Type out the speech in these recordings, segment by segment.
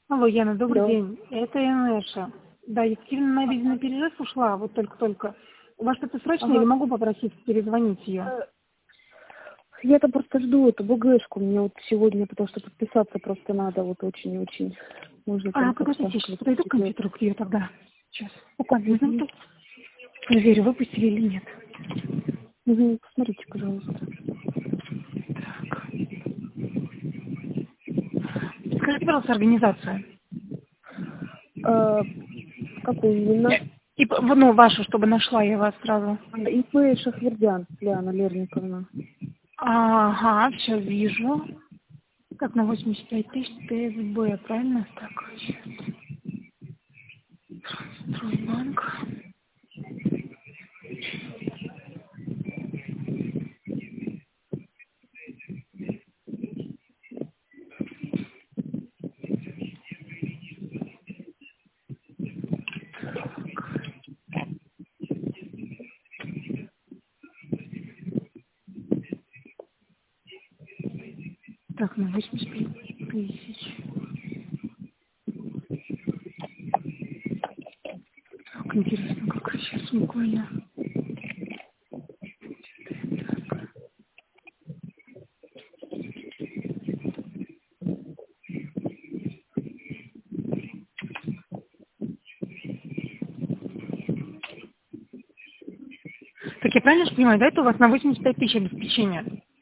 Алло, Яна, добрый Да. день. Это Янеша. Да, Екатерина на обеденный перерыв ушла, вот только-только. У вас что-то срочное или Ага. могу попросить перезвонить ее? Я там просто жду эту БГшку. Мне вот сегодня, потому что подписаться просто надо вот очень-очень. Можно там как-то... Подождите, сейчас подойду к компьютеру к ее тогда. Сейчас. Буквально Угу. минуту. Проверю, выпустили или нет. Угу. Посмотрите, пожалуйста. Скажите, пожалуйста, организацию. Какую именно? Ну, вашу, чтобы нашла я вас сразу. ИП Шахвердян, Лиана Лерниковна. Ага, все вижу. Так, на 85 тысяч ТСБ, правильно? Так, сейчас. Стройбанк. Так, на 85 тысяч. Так, интересно, как сейчас буквально. Так я правильно же понимаю, да, это у вас на 85 тысяч обеспечения?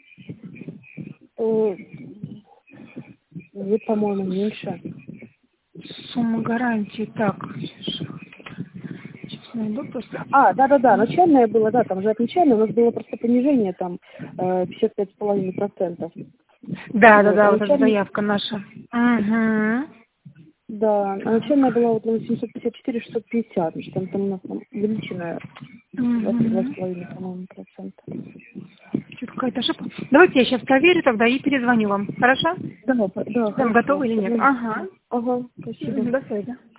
Нет, по-моему, меньше. Сумма гарантии, так. Сейчас найду просто. Да. Начальное было, да, там же от начального у нас было просто понижение там 55,5%. Вот. А Вот эта начальная, заявка наша. Угу. да, а начальная была вот на 854-650, там у нас там увеличенная 22,5, по-моему, процента. Что-то какая-то ошибка. Давайте я сейчас проверю тогда и перезвоню вам. Хорошо? Да, Там хорошо. готовы или нет? Ага. Ага, спасибо. До связи.